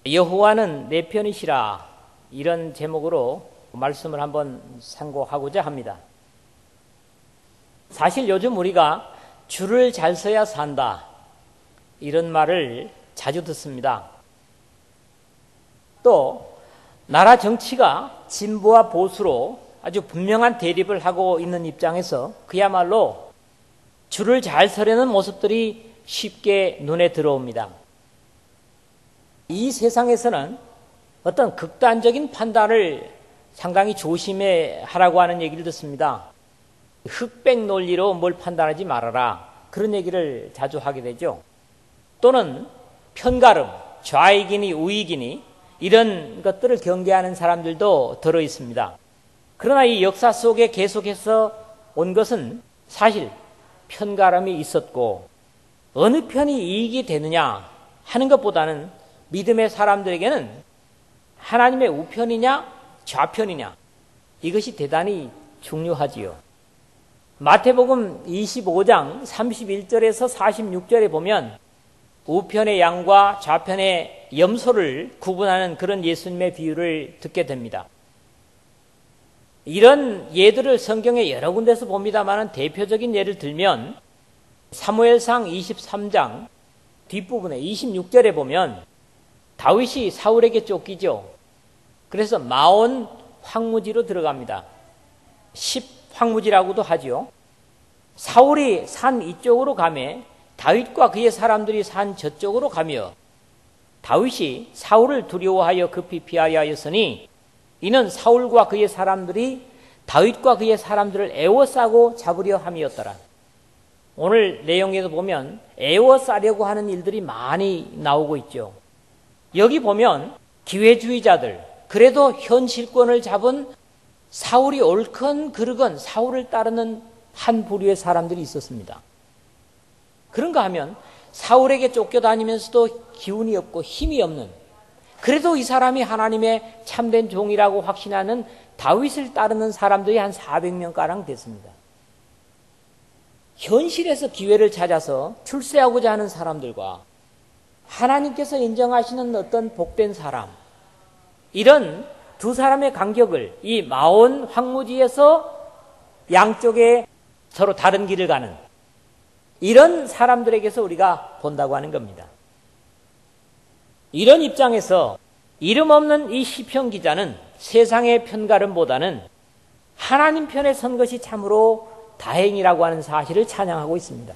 여호와는 내 편이시라, 이런 제목으로 말씀을 한번 상고하고자 합니다. 사실 요즘 우리가 줄을 잘 서야 산다, 이런 말을 자주 듣습니다. 또 나라 정치가 진보와 보수로 아주 분명한 대립을 하고 있는 입장에서 그야말로 줄을 잘 서려는 모습들이 쉽게 눈에 들어옵니다. 이 세상에서는 어떤 극단적인 판단을 상당히 조심해 하라고 하는 얘기를 듣습니다. 흑백 논리로 뭘 판단하지 말아라, 그런 얘기를 자주 하게 되죠. 또는 편가름, 좌익이니 우익이니 이런 것들을 경계하는 사람들도 들어 있습니다. 그러나 이 역사 속에 계속해서 온 것은 사실 편가름이 있었고, 어느 편이 이익이 되느냐 하는 것보다는 믿음의 사람들에게는 하나님의 우편이냐 좌편이냐, 이것이 대단히 중요하지요. 마태복음 25장 31절에서 46절에 보면 우편의 양과 좌편의 염소를 구분하는 그런 예수님의 비유를 듣게 됩니다. 이런 예들을 성경에 여러 군데서 봅니다만 대표적인 예를 들면 사무엘상 23장 뒷부분에 26절에 보면 다윗이 사울에게 쫓기죠. 그래서 마온 황무지로 들어갑니다. 10황무지라고도 하죠. 사울이 산 이쪽으로 가며 다윗과 그의 사람들이 산 저쪽으로 가며 다윗이 사울을 두려워하여 급히 피하려 하였으니 이는 사울과 그의 사람들이 다윗과 그의 사람들을 애워싸고 잡으려 함이었더라. 오늘 내용에도 보면 애워싸려고 하는 일들이 많이 나오고 있죠. 여기 보면 기회주의자들, 그래도 현실권을 잡은 사울이 옳건 그르건 사울을 따르는 한 부류의 사람들이 있었습니다. 그런가 하면 사울에게 쫓겨다니면서도 기운이 없고 힘이 없는, 그래도 이 사람이 하나님의 참된 종이라고 확신하는 다윗을 따르는 사람들이 한 400명가량 됐습니다. 현실에서 기회를 찾아서 출세하고자 하는 사람들과 하나님께서 인정하시는 어떤 복된 사람, 이런 두 사람의 간격을 이 마온 황무지에서 양쪽에 서로 다른 길을 가는 이런 사람들에게서 우리가 본다고 하는 겁니다. 이런 입장에서 이름 없는 이 시편 기자는 세상의 편가름보다는 하나님 편에 선 것이 참으로 다행이라고 하는 사실을 찬양하고 있습니다.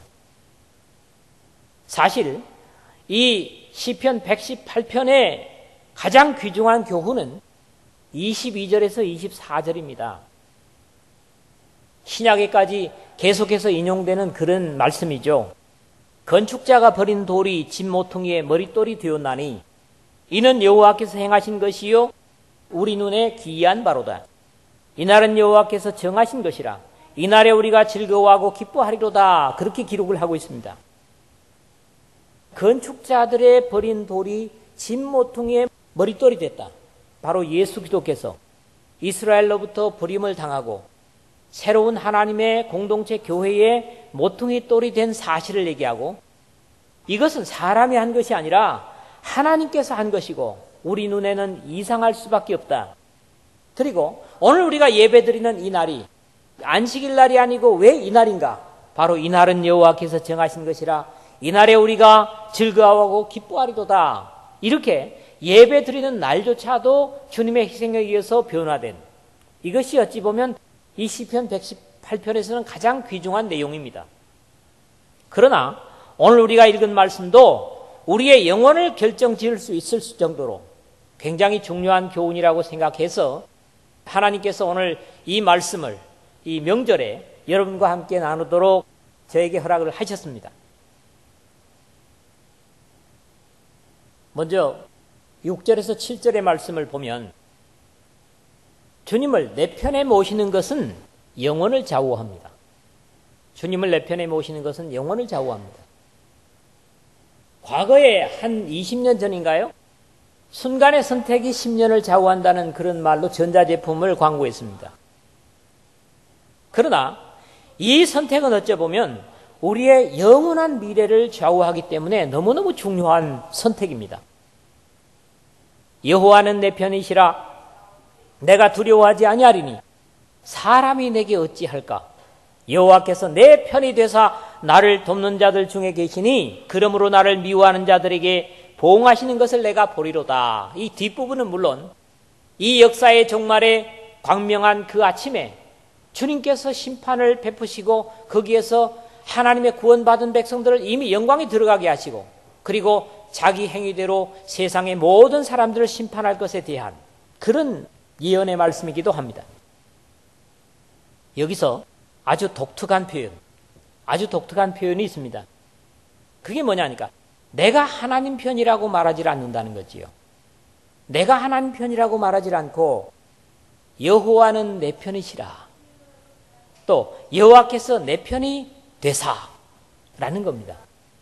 사실 이 시편 118편의 가장 귀중한 교훈은 22절에서 24절입니다. 신약에까지 계속해서 인용되는 그런 말씀이죠. 건축자가 버린 돌이 집 모퉁이의 머릿돌이 되었나니 이는 여호와께서 행하신 것이요 우리 눈에 기이한 바로다. 이날은 여호와께서 정하신 것이라. 이날에 우리가 즐거워하고 기뻐하리로다. 그렇게 기록을 하고 있습니다. 건축자들의 버린 돌이 집 모퉁이의 머릿돌이 됐다. 바로 예수 그리스도께서 이스라엘로부터 버림을 당하고 새로운 하나님의 공동체 교회의 모퉁이 돌이 된 사실을 얘기하고, 이것은 사람이 한 것이 아니라 하나님께서 한 것이고 우리 눈에는 이상할 수밖에 없다. 그리고 오늘 우리가 예배드리는 이 날이 안식일 날이 아니고 왜 이 날인가? 바로 이 날은 여호와께서 정하신 것이라. 이 날에 우리가 즐거워하고 기뻐하리도다. 이렇게 예배드리는 날조차도 주님의 희생에 의해서 변화된, 이것이 어찌 보면 이 시편 118편에서는 가장 귀중한 내용입니다. 그러나 오늘 우리가 읽은 말씀도 우리의 영혼을 결정지을 수 있을 정도로 굉장히 중요한 교훈이라고 생각해서 하나님께서 오늘 이 말씀을 이 명절에 여러분과 함께 나누도록 저에게 허락을 하셨습니다. 먼저 6절에서 7절의 말씀을 보면 주님을 내 편에 모시는 것은 영혼을 좌우합니다. 주님을 내 편에 모시는 것은 영혼을 좌우합니다. 과거에 한 20년 전인가요? 순간의 선택이 10년을 좌우한다는 그런 말로 전자제품을 광고했습니다. 그러나 이 선택은 어쩌보면 우리의 영원한 미래를 좌우하기 때문에 너무너무 중요한 선택입니다. 여호와는 내 편이시라. 내가 두려워하지 아니하리니 사람이 내게 어찌할까. 여호와께서 내 편이 되사 나를 돕는 자들 중에 계시니 그러므로 나를 미워하는 자들에게 보응하시는 것을 내가 보리로다. 이 뒷부분은 물론 이 역사의 종말에 광명한 그 아침에 주님께서 심판을 베푸시고 거기에서 하나님의 구원받은 백성들을 이미 영광에 들어가게 하시고 그리고 자기 행위대로 세상의 모든 사람들을 심판할 것에 대한 그런 예언의 말씀이기도 합니다. 여기서 아주 독특한 표현이 있습니다. 그게 뭐냐니까 내가 하나님 편이라고 말하지 않는다는 거지요. 내가 하나님 편이라고 말하지 않고 여호와는 내 편이시라. 또 여호와께서 내 편이 되사라는 겁니다.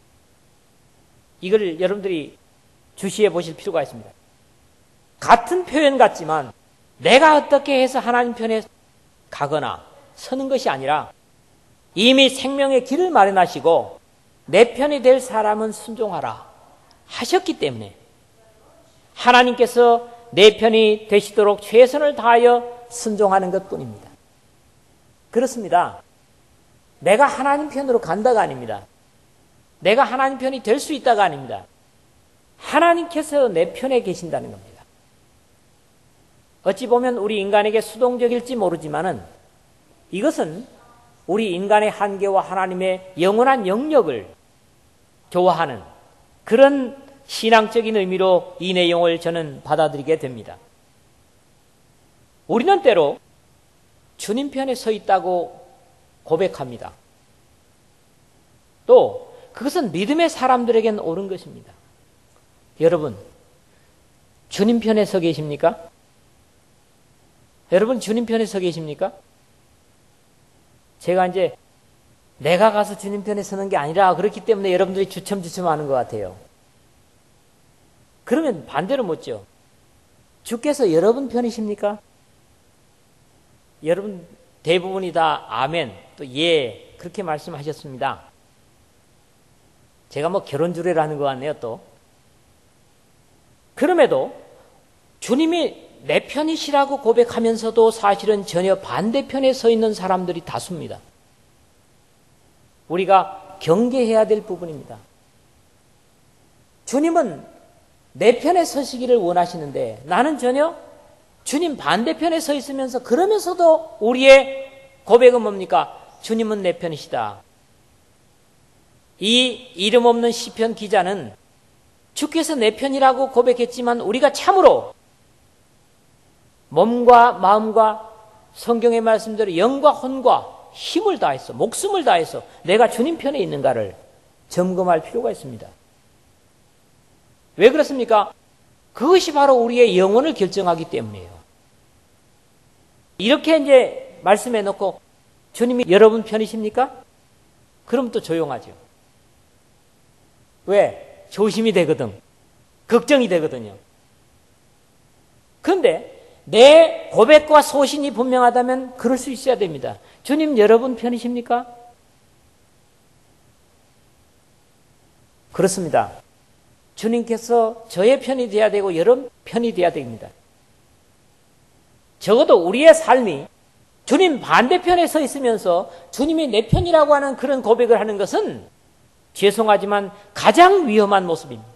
이걸 여러분들이 주시해 보실 필요가 있습니다. 같은 표현 같지만 내가 어떻게 해서 하나님 편에 가거나 서는 것이 아니라 이미 생명의 길을 마련하시고 내 편이 될 사람은 순종하라 하셨기 때문에 하나님께서 내 편이 되시도록 최선을 다하여 순종하는 것뿐입니다. 그렇습니다. 내가 하나님 편으로 간다가 아닙니다. 내가 하나님 편이 될 수 있다가 아닙니다. 하나님께서 내 편에 계신다는 겁니다. 어찌 보면 우리 인간에게 수동적일지 모르지만은 이것은 우리 인간의 한계와 하나님의 영원한 영역을 교화하는 그런 신앙적인 의미로 이 내용을 저는 받아들이게 됩니다. 우리는 때로 주님 편에 서 있다고 고백합니다. 또 그것은 믿음의 사람들에게는 옳은 것입니다. 여러분, 주님 편에 서 계십니까? 여러분, 주님 편에 서 계십니까? 제가 이제 내가 가서 주님 편에 서는 게 아니라 그렇기 때문에 여러분들이 주춤주춤 하는 것 같아요. 그러면 반대로 묻죠. 주께서 여러분 편이십니까? 여러분 대부분이 다 아멘, 또 예, 그렇게 말씀하셨습니다. 제가 뭐 결혼 주례를 하는 것 같네요, 또. 그럼에도 주님이 내 편이시라고 고백하면서도 사실은 전혀 반대편에 서 있는 사람들이 다수입니다. 우리가 경계해야 될 부분입니다. 주님은 내 편에 서시기를 원하시는데 나는 전혀 주님 반대편에 서 있으면서 그러면서도 우리의 고백은 뭡니까? 주님은 내 편이시다. 이 이름 없는 시편 기자는 주께서 내 편이라고 고백했지만 우리가 참으로 몸과 마음과 성경의 말씀대로 영과 혼과 힘을 다해서 목숨을 다해서 내가 주님 편에 있는가를 점검할 필요가 있습니다. 왜 그렇습니까? 그것이 바로 우리의 영혼을 결정하기 때문이에요. 이렇게 이제 말씀해 놓고 주님이 여러분 편이십니까? 그럼 또 조용하죠. 왜? 조심이 되거든. 걱정이 되거든요. 그런데 내 고백과 소신이 분명하다면 그럴 수 있어야 됩니다. 주님 여러분 편이십니까? 그렇습니다. 주님께서 저의 편이 되어야 되고 여러분 편이 되어야 됩니다. 적어도 우리의 삶이 주님 반대편에 서 있으면서 주님이 내 편이라고 하는 그런 고백을 하는 것은 죄송하지만 가장 위험한 모습입니다.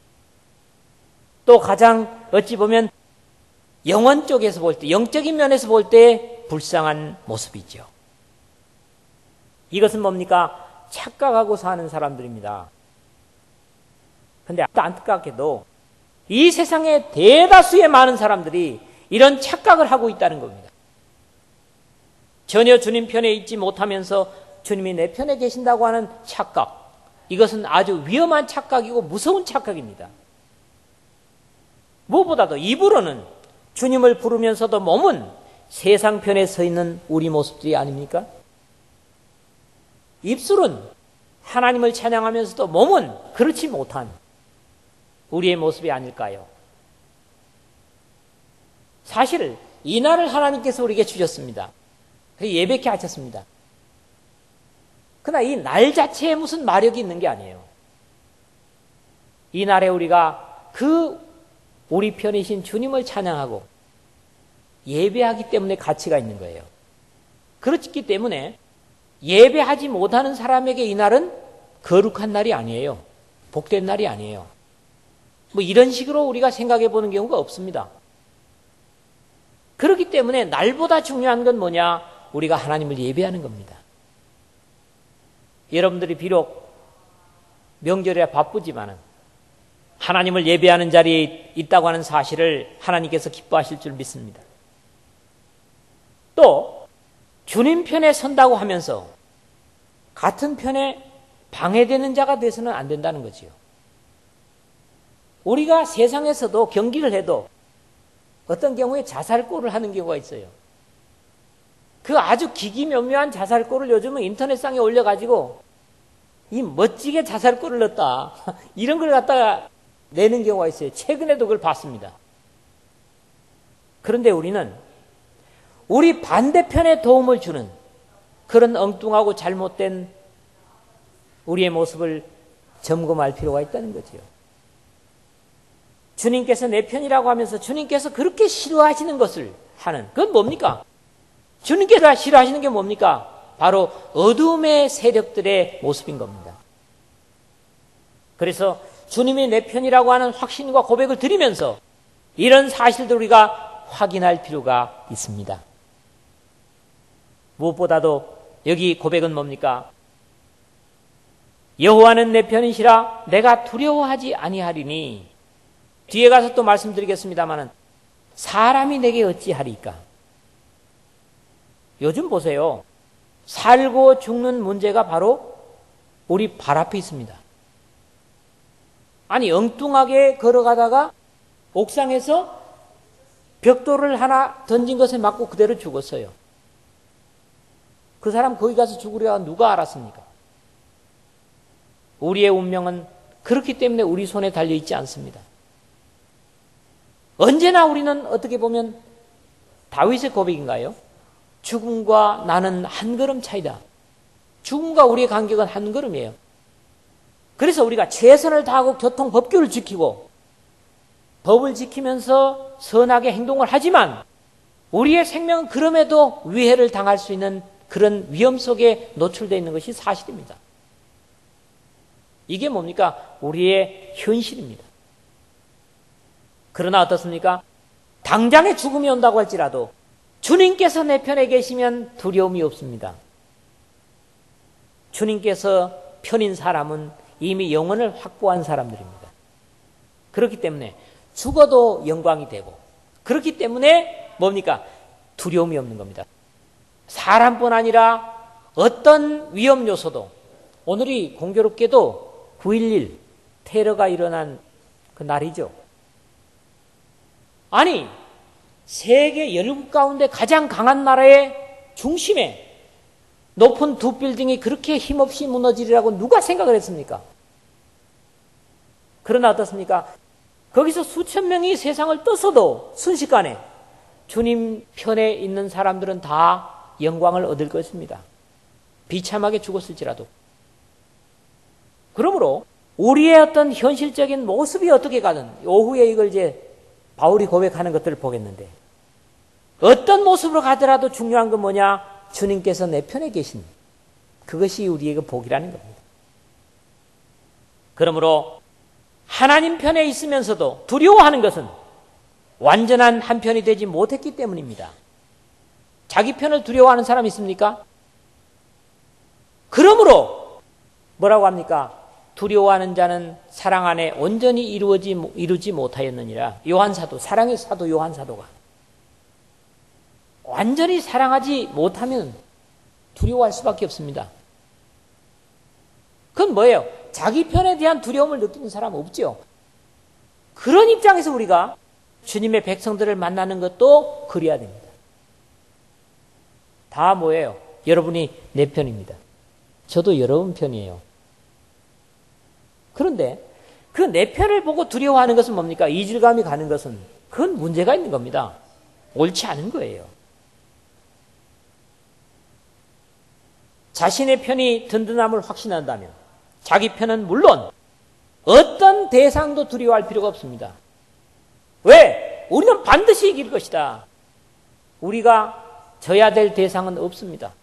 또 가장 어찌 보면 영혼 쪽에서 볼 때, 영적인 면에서 볼 때 불쌍한 모습이죠. 이것은 뭡니까? 착각하고 사는 사람들입니다. 그런데 안타깝게도 이 세상의 대다수의 많은 사람들이 이런 착각을 하고 있다는 겁니다. 전혀 주님 편에 있지 못하면서 주님이 내 편에 계신다고 하는 착각. 이것은 아주 위험한 착각이고 무서운 착각입니다. 무엇보다도 입으로는 주님을 부르면서도 몸은 세상 편에 서 있는 우리 모습들이 아닙니까? 입술은 하나님을 찬양하면서도 몸은 그렇지 못한 우리의 모습이 아닐까요? 사실 이 날을 하나님께서 우리에게 주셨습니다. 예배케 하셨습니다. 그러나 이 날 자체에 무슨 마력이 있는 게 아니에요. 이 날에 우리가 그 우리 편이신 주님을 찬양하고 예배하기 때문에 가치가 있는 거예요. 그렇기 때문에 예배하지 못하는 사람에게 이날은 거룩한 날이 아니에요. 복된 날이 아니에요. 뭐 이런 식으로 우리가 생각해 보는 경우가 없습니다. 그렇기 때문에 날보다 중요한 건 뭐냐? 우리가 하나님을 예배하는 겁니다. 여러분들이 비록 명절에 바쁘지만은 하나님을 예배하는 자리에 있다고 하는 사실을 하나님께서 기뻐하실 줄 믿습니다. 또 주님 편에 선다고 하면서 같은 편에 방해되는 자가 돼서는 안 된다는 거지요. 우리가 세상에서도 경기를 해도 어떤 경우에 자살골을 하는 경우가 있어요. 그 아주 기기묘묘한 자살골을 요즘은 인터넷상에 올려가지고 이 멋지게 자살골을 넣었다. 이런 걸 갖다가 내는 경우가 있어요. 최근에도 그걸 봤습니다. 그런데 우리는 우리 반대편에 도움을 주는 그런 엉뚱하고 잘못된 우리의 모습을 점검할 필요가 있다는 거지요. 주님께서 내 편이라고 하면서 주님께서 그렇게 싫어하시는 것을 하는 그건 뭡니까? 주님께서 싫어하시는 게 뭡니까? 바로 어둠의 세력들의 모습인 겁니다. 그래서 주님이 내 편이라고 하는 확신과 고백을 드리면서 이런 사실들을 우리가 확인할 필요가 있습니다. 무엇보다도 여기 고백은 뭡니까? 여호와는 내 편이시라 내가 두려워하지 아니하리니. 뒤에 가서 또 말씀드리겠습니다마는 사람이 내게 어찌하리까? 요즘 보세요. 살고 죽는 문제가 바로 우리 발 앞에 있습니다. 아니 엉뚱하게 걸어가다가 옥상에서 벽돌을 하나 던진 것에 맞고 그대로 죽었어요. 그 사람 거기 가서 죽으려 누가 알았습니까? 우리의 운명은 그렇기 때문에 우리 손에 달려있지 않습니다. 언제나 우리는 어떻게 보면 다윗의 고백인가요? 죽음과 나는 한 걸음 차이다. 죽음과 우리의 간격은 한 걸음이에요. 그래서 우리가 최선을 다하고 교통법규를 지키고 법을 지키면서 선하게 행동을 하지만 우리의 생명은 그럼에도 위해를 당할 수 있는 그런 위험 속에 노출되어 있는 것이 사실입니다. 이게 뭡니까? 우리의 현실입니다. 그러나 어떻습니까? 당장의 죽음이 온다고 할지라도 주님께서 내 편에 계시면 두려움이 없습니다. 주님께서 편인 사람은 이미 영혼을 확보한 사람들입니다. 그렇기 때문에 죽어도 영광이 되고 그렇기 때문에 뭡니까? 두려움이 없는 겁니다. 사람뿐 아니라 어떤 위험 요소도 오늘이 공교롭게도 9.11 테러가 일어난 그 날이죠. 아니 세계 17 가운데 가장 강한 나라의 중심에 높은 두 빌딩이 그렇게 힘없이 무너지리라고 누가 생각을 했습니까? 그러나 어떻습니까? 거기서 수천 명이 세상을 떠서도 순식간에 주님 편에 있는 사람들은 다 영광을 얻을 것입니다. 비참하게 죽었을지라도. 그러므로 우리의 어떤 현실적인 모습이 어떻게 가든 오후에 이걸 이제 바울이 고백하는 것들을 보겠는데 어떤 모습으로 가더라도 중요한 건 뭐냐? 주님께서 내 편에 계신 그것이 우리에게 복이라는 겁니다. 그러므로 하나님 편에 있으면서도 두려워하는 것은 완전한 한편이 되지 못했기 때문입니다. 자기 편을 두려워하는 사람 있습니까? 그러므로 뭐라고 합니까? 두려워하는 자는 사랑 안에 온전히 이루지 못하였느니라. 요한사도, 사랑의 사도 요한사도가 완전히 사랑하지 못하면 두려워할 수밖에 없습니다. 그건 뭐예요? 자기 편에 대한 두려움을 느끼는 사람 없죠. 그런 입장에서 우리가 주님의 백성들을 만나는 것도 그래야 됩니다. 다 뭐예요? 여러분이 내 편입니다. 저도 여러분 편이에요. 그런데 그 내 편을 보고 두려워하는 것은 뭡니까? 이질감이 가는 것은 그건 문제가 있는 겁니다. 옳지 않은 거예요. 자신의 편이 든든함을 확신한다면 자기 편은 물론 어떤 대상도 두려워할 필요가 없습니다. 왜? 우리는 반드시 이길 것이다. 우리가 져야 될 대상은 없습니다.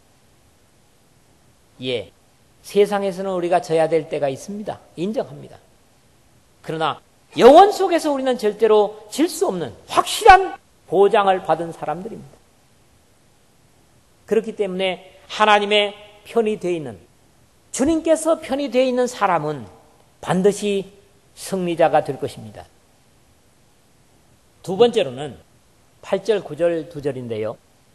예, 세상에서는 우리가 져야 될 때가 있습니다. 인정합니다. 그러나 영원 속에서 우리는 절대로 질 수 없는 확실한 보장을 받은 사람들입니다. 그렇기 때문에 하나님의 편이 되어 있는, 주님께서 편이 되어 있는 사람은 반드시 승리자가 될 것입니다. 두 번째로는 8절, 9절, 2절인데요.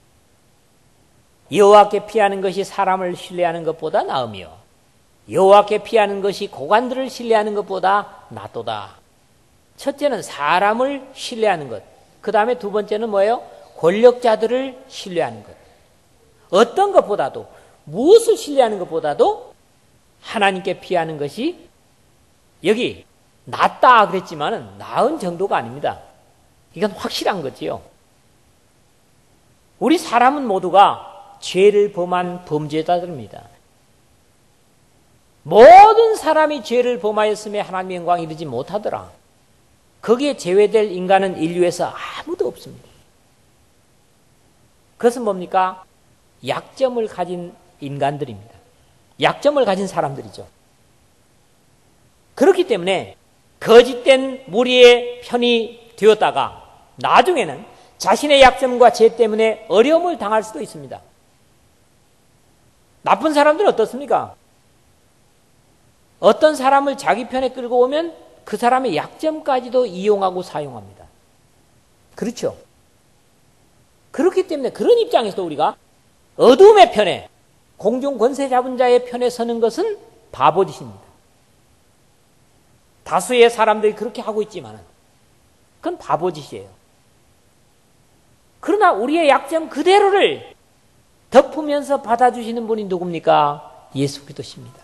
여호와께 피하는 것이 사람을 신뢰하는 것보다 나으며 여호와께 피하는 것이 고관들을 신뢰하는 것보다 낫도다. 첫째는 사람을 신뢰하는 것. 그 다음에 두 번째는 뭐예요? 권력자들을 신뢰하는 것. 어떤 것보다도, 무엇을 신뢰하는 것보다도 하나님께 피하는 것이, 여기 낫다 그랬지만은 나은 정도가 아닙니다. 이건 확실한 거지요. 우리 사람은 모두가 죄를 범한 범죄자들입니다. 모든 사람이 죄를 범하였음에 하나님의 영광에 이르지 못하더라. 거기에 제외될 인간은 인류에서 아무도 없습니다. 그것은 뭡니까? 약점을 가진 인간들입니다. 약점을 가진 사람들이죠. 그렇기 때문에 거짓된 무리의 편이 되었다가 나중에는 자신의 약점과 죄 때문에 어려움을 당할 수도 있습니다. 나쁜 사람들은 어떻습니까? 어떤 사람을 자기 편에 끌고 오면 그 사람의 약점까지도 이용하고 사용합니다. 그렇죠? 그렇기 때문에 그런 입장에서 우리가 어둠의 편에, 공중 권세 잡은 자의 편에 서는 것은 바보짓입니다. 다수의 사람들이 그렇게 하고 있지만 그건 바보짓이에요. 그러나 우리의 약점 그대로를 덮으면서 받아주시는 분이 누굽니까? 예수 그리스도십니다.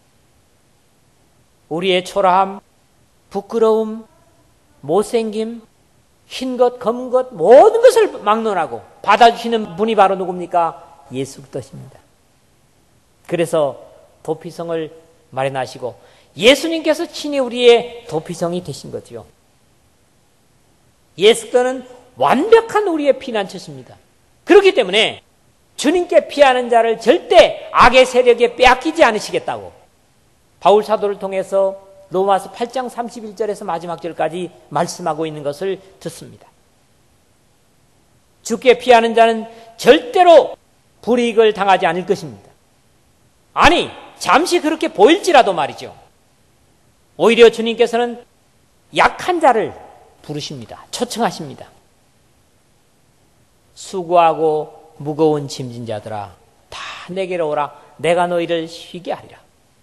우리의 초라함, 부끄러움, 못생김, 흰것, 검은 것, 모든 것을 막론하고 받아주시는 분이 바로 누굽니까? 예수 그리스도십니다. 그래서 도피성을 마련하시고 예수님께서 친히 우리의 도피성이 되신 거죠. 예수 그리스도는 완벽한 우리의 피난처십니다. 그렇기 때문에 주님께 피하는 자를 절대 악의 세력에 빼앗기지 않으시겠다고 바울 사도를 통해서 로마서 8장 31절에서 마지막 절까지 말씀하고 있는 것을 듣습니다. 주께 피하는 자는 절대로 불이익을 당하지 않을 것입니다. 아니, 잠시 그렇게 보일지라도 말이죠. 오히려 주님께서는 약한 자를 부르십니다. 초청하십니다. 수고하고 무거운 짐진 자들아 다 내게로 오라. 내가 너희를 쉬게 하리라.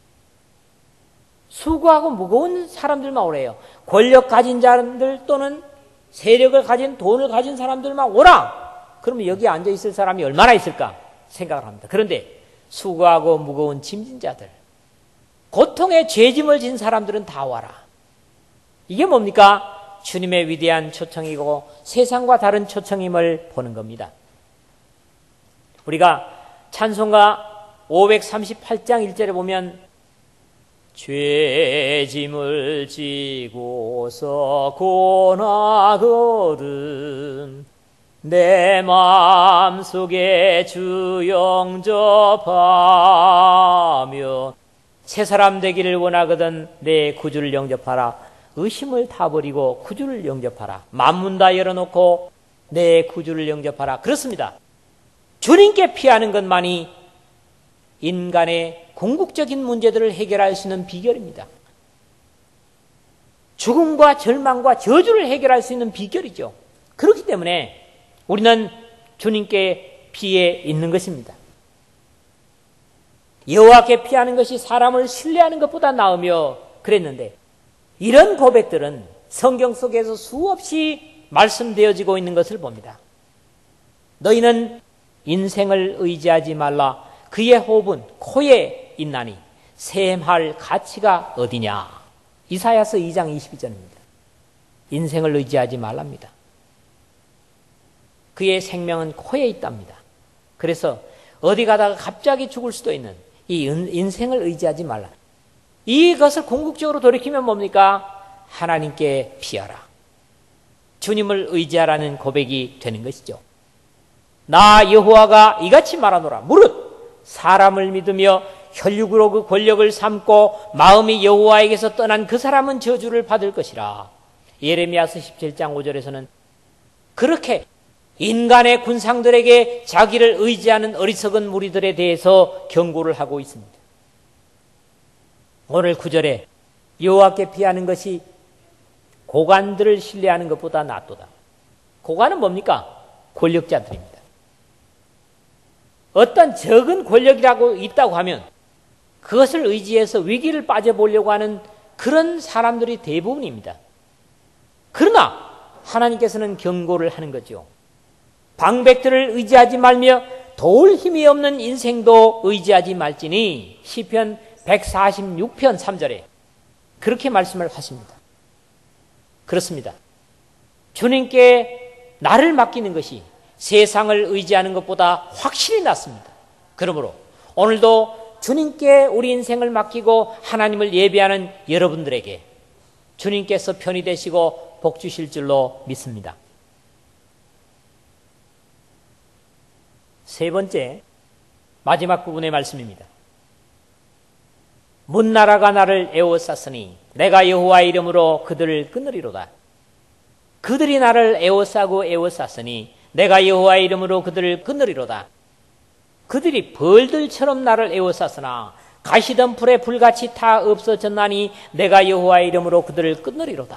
수고하고 무거운 사람들만 오래요. 권력 가진 사람들 또는 세력을 가진, 돈을 가진 사람들만 오라. 그러면 여기 앉아 있을 사람이 얼마나 있을까 생각을 합니다. 그런데 수고하고 무거운 짐진 자들, 고통의 죄짐을 진 사람들은 다 와라. 이게 뭡니까? 주님의 위대한 초청이고 세상과 다른 초청임을 보는 겁니다. 우리가 찬송가 538장 1절에 보면 죄짐을 지고서 고나거든 내 마음속에 주 영접하며 새 사람 되기를 원하거든 내 구주를 영접하라. 의심을 다 버리고 구주를 영접하라. 만문 다 열어놓고 내 구주를 영접하라. 그렇습니다. 주님께 피하는 것만이 인간의 궁극적인 문제들을 해결할 수 있는 비결입니다. 죽음과 절망과 저주를 해결할 수 있는 비결이죠. 그렇기 때문에 우리는 주님께 피해 있는 것입니다. 여호와께 피하는 것이 사람을 신뢰하는 것보다 나으며 그랬는데 이런 고백들은 성경 속에서 수없이 말씀되어지고 있는 것을 봅니다. 너희는 인생을 의지하지 말라. 그의 호흡은 코에 있나니 셈할 가치가 어디냐. 이사야서 2장 22절입니다. 인생을 의지하지 말랍니다. 그의 생명은 코에 있답니다. 그래서 어디 가다가 갑자기 죽을 수도 있는 이 인생을 의지하지 말라. 이것을 궁극적으로 돌이키면 뭡니까? 하나님께 피하라. 주님을 의지하라는 고백이 되는 것이죠. 나 여호와가 이같이 말하노라. 무릇 사람을 믿으며 혈육으로 그 권력을 삼고 마음이 여호와에게서 떠난 그 사람은 저주를 받을 것이라. 예레미야서 17장 5절에서는 그렇게 인간의 군상들에게 자기를 의지하는 어리석은 무리들에 대해서 경고를 하고 있습니다. 오늘 9절에 여호와께 피하는 것이 고관들을 신뢰하는 것보다 낫도다. 고관은 뭡니까? 권력자들입니다. 어떤 적은 권력이라고 있다고 하면 그것을 의지해서 위기를 빠져보려고 하는 그런 사람들이 대부분입니다. 그러나 하나님께서는 경고를 하는 거죠. 방백들을 의지하지 말며 도울 힘이 없는 인생도 의지하지 말지니 시편 146편 3절에 그렇게 말씀을 하십니다. 그렇습니다. 주님께 나를 맡기는 것이 세상을 의지하는 것보다 확실히 낫습니다. 그러므로 오늘도 주님께 우리 인생을 맡기고 하나님을 예배하는 여러분들에게 주님께서 편히 되시고 복 주실 줄로 믿습니다. 세 번째, 마지막 부분의 말씀입니다. 문나라가 나를 에워쌌으니 내가 여호와의 이름으로 그들을 끊으리로다. 그들이 나를 에워싸고 에워쌌으니 내가 여호와의 이름으로 그들을 끊으리로다. 그들이 벌들처럼 나를 에워쌌으나 가시던 풀에 불같이 타 없어졌나니 내가 여호와의 이름으로 그들을 끊으리로다.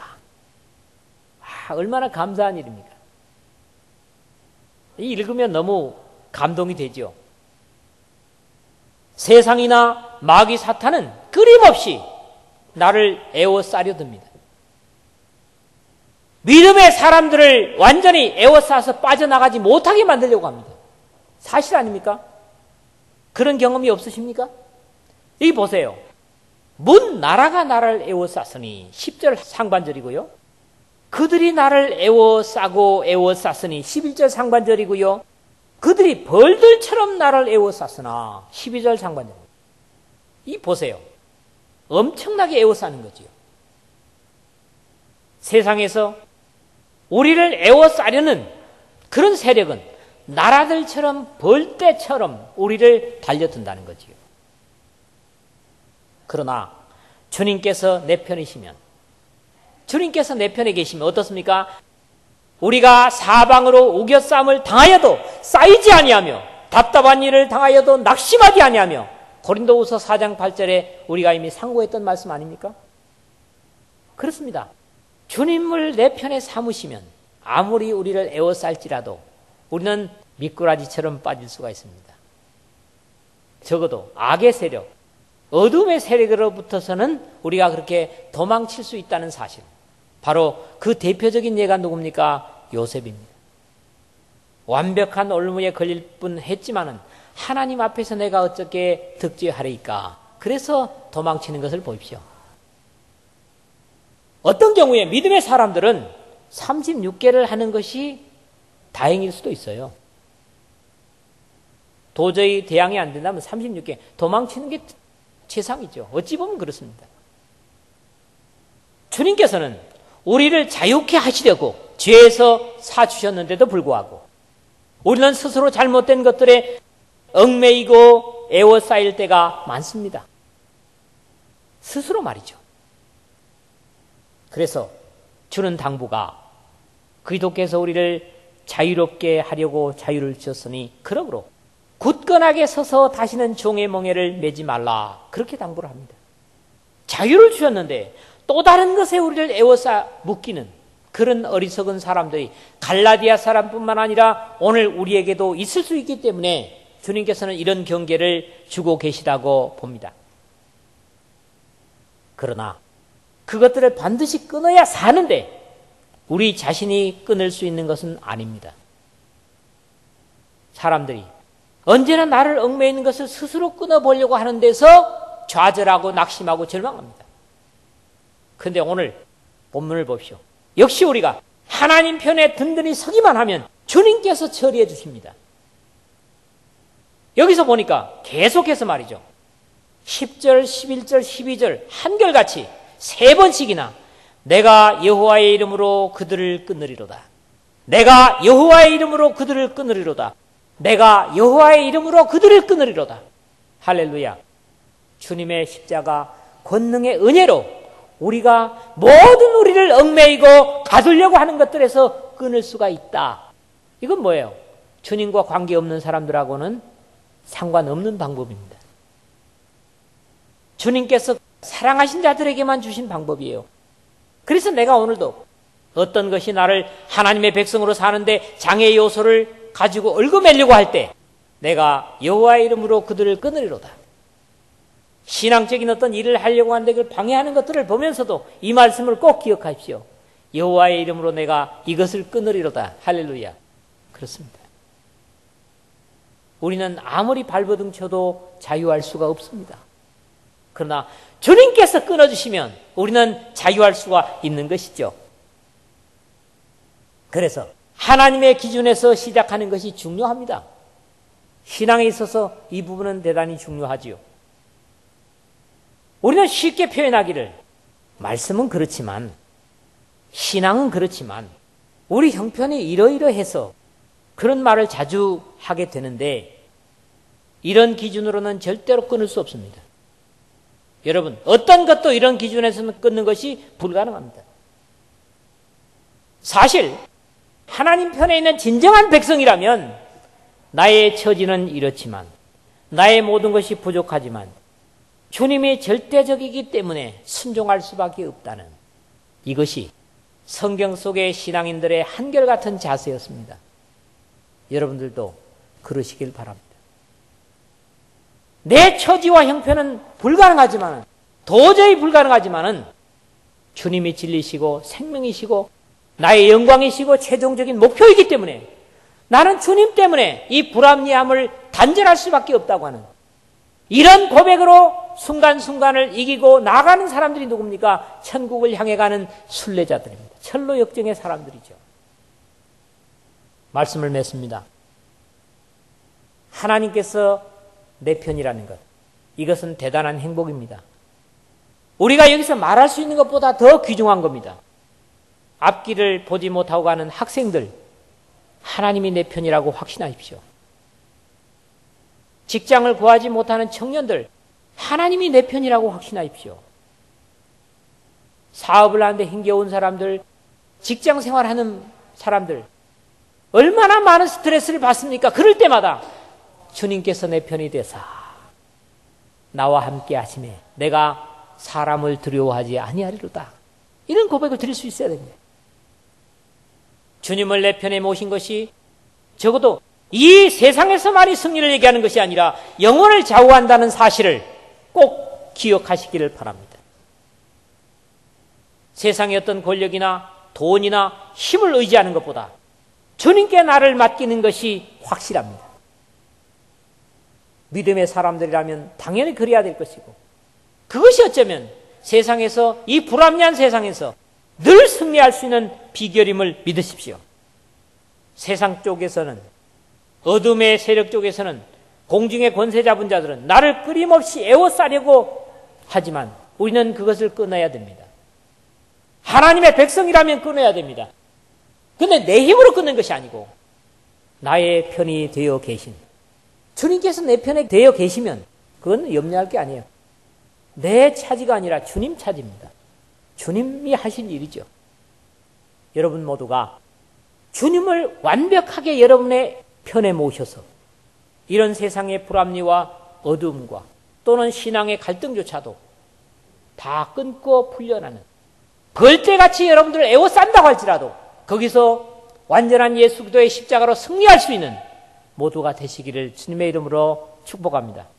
얼마나 감사한 일입니까? 읽으면 너무 감동이 되죠. 세상이나 마귀 사탄은 끊임없이 나를 에워싸려 듭니다. 믿음의 사람들을 완전히 에워싸서 빠져나가지 못하게 만들려고 합니다. 사실 아닙니까? 그런 경험이 없으십니까? 여기 보세요. 문 나라가 나를 에워쌌으니 10절 상반절이고요. 그들이 나를 에워싸고 에워쌌으니 11절 상반절이고요. 그들이 벌들처럼 나를 에워쌌으나 12절 상반절. 이 보세요. 엄청나게 에워싸는 거지요. 세상에서 우리를 에워싸려는 그런 세력은 나라들처럼 벌떼처럼 우리를 달려든다는 거지요. 그러나 주님께서 내 편이시면, 주님께서 내 편에 계시면 어떻습니까? 우리가 사방으로 우겨싸움을 당하여도 쌓이지 아니하며 답답한 일을 당하여도 낙심하지 아니하며 고린도후서 4장 8절에 우리가 이미 상고했던 말씀 아닙니까? 그렇습니다. 주님을 내 편에 삼으시면 아무리 우리를 에워쌀지라도 우리는 미꾸라지처럼 빠질 수가 있습니다. 적어도 악의 세력, 어둠의 세력으로부터서는 우리가 그렇게 도망칠 수 있다는 사실. 바로 그 대표적인 예가 누굽니까? 요셉입니다. 완벽한 올무에 걸릴 뿐 했지만은 하나님 앞에서 내가 어떻게 득죄하리까? 그래서 도망치는 것을 보십시오. 어떤 경우에 믿음의 사람들은 36개를 하는 것이 다행일 수도 있어요. 도저히 대항이 안 된다면 36개 도망치는 게 최상이죠. 어찌 보면 그렇습니다. 주님께서는 우리를 자유케 하시려고 죄에서 사주셨는데도 불구하고 우리는 스스로 잘못된 것들에 얽매이고 에워싸일 때가 많습니다. 스스로 말이죠. 그래서 주는 당부가 그리스도께서 우리를 자유롭게 하려고 자유를 주셨으니 그러므로 굳건하게 서서 다시는 종의 멍에를 매지 말라. 그렇게 당부를 합니다. 자유를 주셨는데 또 다른 것에 우리를 에워싸 묶이는 그런 어리석은 사람들이 갈라디아 사람뿐만 아니라 오늘 우리에게도 있을 수 있기 때문에 주님께서는 이런 경계를 주고 계시다고 봅니다. 그러나 그것들을 반드시 끊어야 사는데 우리 자신이 끊을 수 있는 것은 아닙니다. 사람들이 언제나 나를 얽매이는 것을 스스로 끊어보려고 하는 데서 좌절하고 낙심하고 절망합니다. 그런데 오늘 본문을 보십시오. 역시 우리가 하나님 편에 든든히 서기만 하면 주님께서 처리해 주십니다. 여기서 보니까 계속해서 말이죠. 10절, 11절, 12절 한결같이 세 번씩이나 내가 여호와의 이름으로 그들을 끊으리로다. 내가 여호와의 이름으로 그들을 끊으리로다. 내가 여호와의 이름으로 그들을 끊으리로다. 할렐루야. 주님의 십자가 권능의 은혜로 우리가 모든 우리를 얽매이고 가두려고 하는 것들에서 끊을 수가 있다. 이건 뭐예요? 주님과 관계없는 사람들하고는 상관없는 방법입니다. 주님께서 사랑하신 자들에게만 주신 방법이에요. 그래서 내가 오늘도 어떤 것이 나를 하나님의 백성으로 사는데 장애 요소를 가지고 얽어매려고 할 때 내가 여호와의 이름으로 그들을 끊으리로다. 신앙적인 어떤 일을 하려고 하는데 그걸 방해하는 것들을 보면서도 이 말씀을 꼭 기억하십시오. 여호와의 이름으로 내가 이것을 끊으리로다. 할렐루야. 그렇습니다. 우리는 아무리 발버둥 쳐도 자유할 수가 없습니다. 그러나 주님께서 끊어주시면 우리는 자유할 수가 있는 것이죠. 그래서 하나님의 기준에서 시작하는 것이 중요합니다. 신앙에 있어서 이 부분은 대단히 중요하지요. 우리는 쉽게 표현하기를 말씀은 그렇지만 신앙은 그렇지만 우리 형편이 이러이러해서 그런 말을 자주 하게 되는데 이런 기준으로는 절대로 끊을 수 없습니다. 여러분, 어떤 것도 이런 기준에서는 끊는 것이 불가능합니다. 사실 하나님 편에 있는 진정한 백성이라면 나의 처지는 이렇지만 나의 모든 것이 부족하지만 주님이 절대적이기 때문에 순종할 수밖에 없다는 이것이 성경 속의 신앙인들의 한결같은 자세였습니다. 여러분들도 그러시길 바랍니다. 내 처지와 형편은 불가능하지만 도저히 불가능하지만은 주님이 진리시고 생명이시고 나의 영광이시고 최종적인 목표이기 때문에 나는 주님 때문에 이 불합리함을 단절할 수밖에 없다고 하는 이런 고백으로 순간순간을 이기고 나가는 사람들이 누굽니까? 천국을 향해 가는 순례자들입니다. 철로 역정의 사람들이죠. 말씀을 맺습니다. 하나님께서 내 편이라는 것, 이것은 대단한 행복입니다. 우리가 여기서 말할 수 있는 것보다 더 귀중한 겁니다. 앞길을 보지 못하고 가는 학생들, 하나님이 내 편이라고 확신하십시오. 직장을 구하지 못하는 청년들, 하나님이 내 편이라고 확신하십시오. 사업을 하는데 힘겨운 사람들, 직장 생활하는 사람들, 얼마나 많은 스트레스를 받습니까? 그럴 때마다 주님께서 내 편이 되사 나와 함께 하시매 내가 사람을 두려워하지 아니하리로다. 이런 고백을 드릴 수 있어야 됩니다. 주님을 내 편에 모신 것이 적어도 이 세상에서만이 승리를 얘기하는 것이 아니라 영혼을 좌우한다는 사실을 꼭 기억하시기를 바랍니다. 세상의 어떤 권력이나 돈이나 힘을 의지하는 것보다 주님께 나를 맡기는 것이 확실합니다. 믿음의 사람들이라면 당연히 그래야 될 것이고 그것이 어쩌면 세상에서 이 불합리한 세상에서 늘 승리할 수 있는 비결임을 믿으십시오. 세상 쪽에서는 어둠의 세력 쪽에서는 공중의 권세 잡은 자들은 나를 끊임없이 애워싸려고 하지만 우리는 그것을 끊어야 됩니다. 하나님의 백성이라면 끊어야 됩니다. 그런데 내 힘으로 끊는 것이 아니고 나의 편이 되어 계신 주님께서 내 편에 되어 계시면 그건 염려할 게 아니에요. 내 차지가 아니라 주님 차지입니다. 주님이 하신 일이죠. 여러분 모두가 주님을 완벽하게 여러분의 편에 모셔서 이런 세상의 불합리와 어두움과 또는 신앙의 갈등조차도 다 끊고 풀려나는 벌떼같이 여러분들을 애워싼다고 할지라도 거기서 완전한 예수 그리스도의 십자가로 승리할 수 있는 모두가 되시기를 주님의 이름으로 축복합니다.